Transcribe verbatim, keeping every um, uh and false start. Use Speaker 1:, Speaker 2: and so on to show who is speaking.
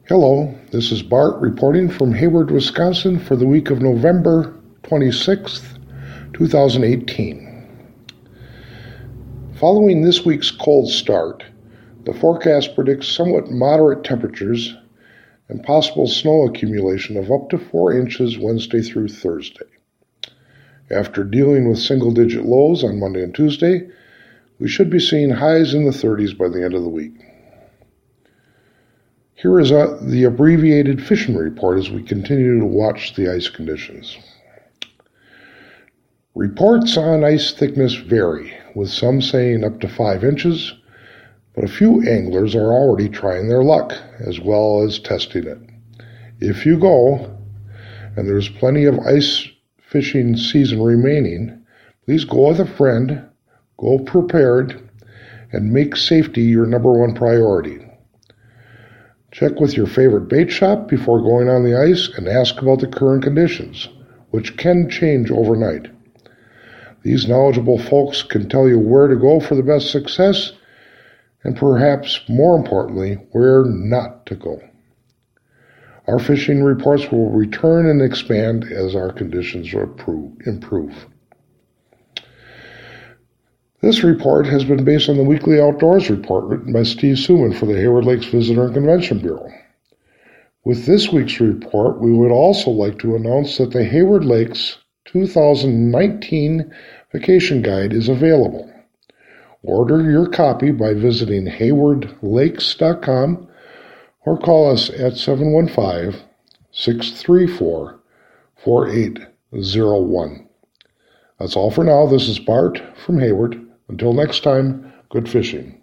Speaker 1: Hello, this is Bart reporting from Hayward, Wisconsin for the week of November twenty-sixth, two thousand eighteen. Following this week's cold start, the forecast predicts somewhat moderate temperatures and possible snow accumulation of up to four inches Wednesday through Thursday. After dealing with single-digit lows on Monday and Tuesday, we should be seeing highs in the thirties by the end of the week. Here is a, the abbreviated fishing report as we continue to watch the ice conditions. Reports on ice thickness vary, with some saying up to five inches, but a few anglers are already trying their luck, as well as testing it. If you go, and there's plenty of ice fishing season remaining, please go with a friend, go prepared, and make safety your number one priority. Check with your favorite bait shop before going on the ice and ask about the current conditions, which can change overnight. These knowledgeable folks can tell you where to go for the best success, and perhaps more importantly, where not to go. Our fishing reports will return and expand as our conditions improve. This report has been based on the Weekly Outdoors Report written by Steve Suman for the Hayward Lakes Visitor and Convention Bureau. With this week's report, we would also like to announce that the Hayward Lakes two thousand nineteen Vacation Guide is available. Order your copy by visiting hayward lakes dot com or call us at seven one five, six three four, four eight zero one. That's all for now. This is Bart from Hayward. Until next time, good fishing.